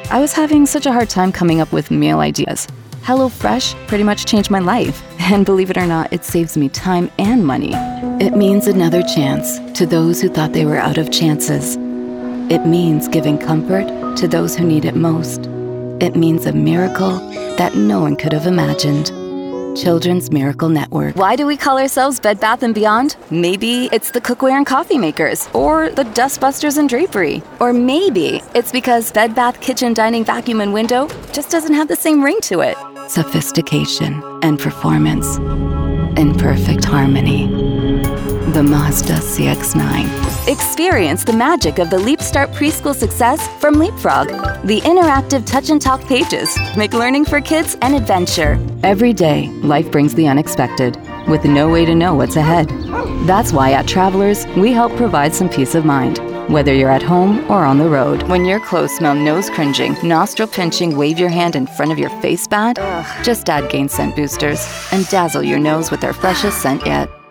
I was having such a hard time coming up with meal ideas. HelloFresh pretty much changed my life. And believe it or not, it saves me time and money. It means another chance to those who thought they were out of chances. It means giving comfort to those who need it most. It means a miracle that no one could have imagined. Children's Miracle Network. Why do we call ourselves Bed Bath & Beyond? Maybe it's the cookware and coffee makers, or the dustbusters and drapery. Or maybe it's because Bed Bath Kitchen Dining Vacuum and Window just doesn't have the same ring to it. Sophistication and performance in perfect harmony. The Mazda CX-9. Experience the magic of the Leap Start preschool success from Leapfrog. The interactive touch and talk pages make learning for kids an adventure. Every day, life brings the unexpected, with no way to know what's ahead. That's why at Travelers, we help provide some peace of mind. Whether you're at home or on the road, when your clothes smell nose cringing, nostril pinching, wave your hand in front of your face bad, just add Gain Scent Boosters and dazzle your nose with their freshest scent yet.